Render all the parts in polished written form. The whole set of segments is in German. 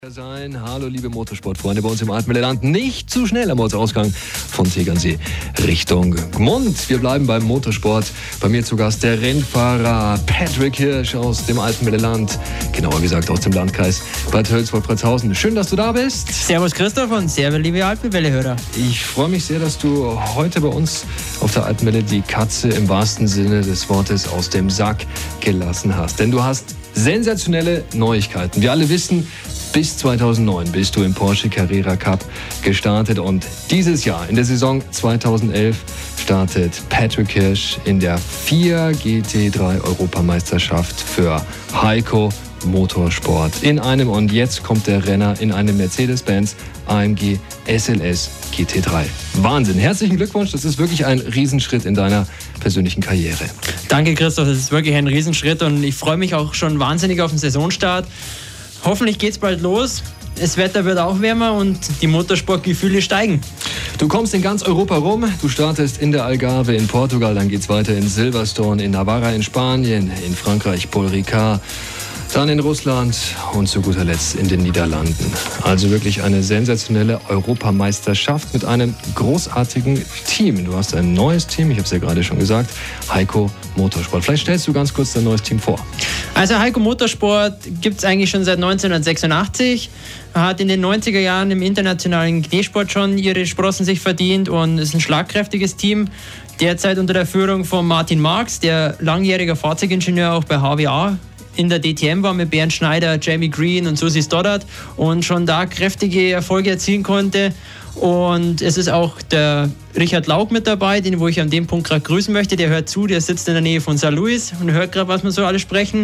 Sein. Hallo liebe Motorsportfreunde bei uns im Altmühlland. Nicht zu schnell am Ortsausgang von Tegernsee Richtung Gmund. Wir bleiben beim Motorsport. Bei mir zu Gast der Rennfahrer Patrick Hirsch aus dem Altmühlland. Genauer gesagt aus dem Landkreis Bad Hölz-Wolfratshausen. Schön, dass du da bist. Servus Christoph und servus liebe Altmühlwelle-Hörer. Ich freue mich sehr, dass du heute bei uns auf der Altmühle die Katze im wahrsten Sinne des Wortes aus dem Sack gelassen hast. Denn du hast sensationelle Neuigkeiten. Wir alle wissen, bis 2009 bist du im Porsche Carrera Cup gestartet und dieses Jahr, in der Saison 2011, startet Patrick Hirsch in der 4 GT3 Europameisterschaft für Heiko Motorsport in einem, und jetzt kommt der Renner in einem Mercedes-Benz AMG SLS GT3. Wahnsinn, herzlichen Glückwunsch, das ist wirklich ein Riesenschritt in deiner persönlichen Karriere. Danke Christoph, das ist wirklich ein Riesenschritt und ich freue mich auch schon wahnsinnig auf den Saisonstart. Hoffentlich geht's bald los. Das Wetter wird auch wärmer und die Motorsportgefühle steigen. Du kommst in ganz Europa rum. Du startest in der Algarve in Portugal, dann geht's weiter in Silverstone, in Navarra in Spanien, in Frankreich Paul Ricard, dann in Russland und zu guter Letzt in den Niederlanden. Also wirklich eine sensationelle Europameisterschaft mit einem großartigen Team. Du hast ein neues Team, ich habe es ja gerade schon gesagt, Heiko Motorsport. Vielleicht stellst du ganz kurz dein neues Team vor. Also Heiko Motorsport gibt es eigentlich schon seit 1986. Hat in den 90er Jahren im internationalen Schneesport schon ihre Sprossen sich verdient und ist ein schlagkräftiges Team. Derzeit unter der Führung von Martin Marx, der langjähriger Fahrzeugingenieur auch bei HWA in der DTM war, mit Bernd Schneider, Jamie Green und Susi Stoddard und schon da kräftige Erfolge erzielen konnte. Und es ist auch der Richard Laug mit dabei, den wo ich an dem Punkt gerade grüßen möchte. Der hört zu, der sitzt in der Nähe von St. Louis und hört gerade, was wir so alle sprechen.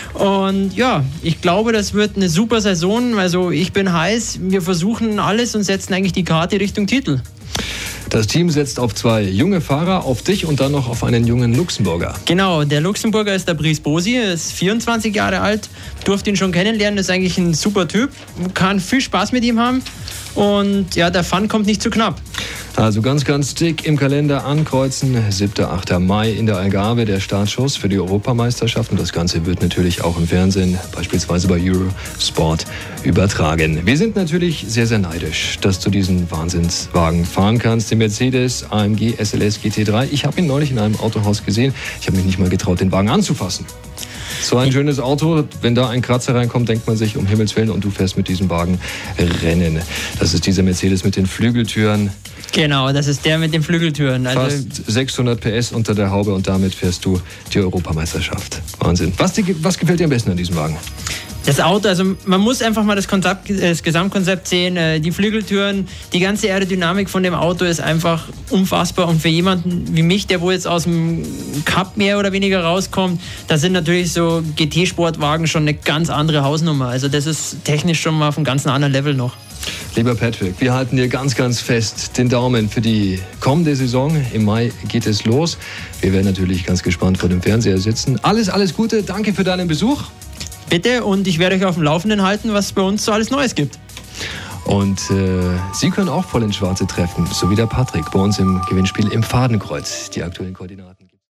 Und ja, ich glaube, das wird eine super Saison. Also ich bin heiß, wir versuchen alles und setzen eigentlich die Karte Richtung Titel. Das Team setzt auf 2 junge Fahrer, auf dich und dann noch auf einen jungen Luxemburger. Genau, der Luxemburger ist der Brice Bosi, er ist 24 Jahre alt, durfte ihn schon kennenlernen, ist eigentlich ein super Typ, kann viel Spaß mit ihm haben und ja, der Fun kommt nicht zu knapp. Also ganz, ganz dick im Kalender ankreuzen. 7. 8. Mai in der Algarve, der Startschuss für die Europameisterschaft. Und das Ganze wird natürlich auch im Fernsehen, beispielsweise bei Eurosport, übertragen. Wir sind natürlich sehr, sehr neidisch, dass du diesen Wahnsinnswagen fahren kannst. Den Mercedes AMG SLS GT3. Ich habe ihn neulich in einem Autohaus gesehen. Ich habe mich nicht mal getraut, den Wagen anzufassen. So ein schönes Auto, wenn da ein Kratzer reinkommt, denkt man sich, um Himmels Willen, und du fährst mit diesem Wagen Rennen. Das ist dieser Mercedes mit den Flügeltüren. Genau, das ist der mit den Flügeltüren. Also fast 600 PS unter der Haube und damit fährst du die Europameisterschaft. Wahnsinn. Was gefällt dir am besten an diesem Wagen? Das Auto, also man muss einfach mal das Gesamtkonzept sehen. Die Flügeltüren, die ganze Aerodynamik von dem Auto ist einfach unfassbar. Und für jemanden wie mich, der wo jetzt aus dem Cup mehr oder weniger rauskommt, da sind natürlich so GT-Sportwagen schon eine ganz andere Hausnummer. Also das ist technisch schon mal auf einem ganz anderen Level noch. Lieber Patrick, wir halten dir ganz, ganz fest den Daumen für die kommende Saison. Im Mai geht es los. Wir werden natürlich ganz gespannt vor dem Fernseher sitzen. Alles Gute. Danke für deinen Besuch. Bitte, und ich werde euch auf dem Laufenden halten, was es bei uns so alles Neues gibt. Und Sie können auch voll ins Schwarze treffen, so wie der Patrick bei uns im Gewinnspiel im Fadenkreuz. Die aktuellen Koordinaten.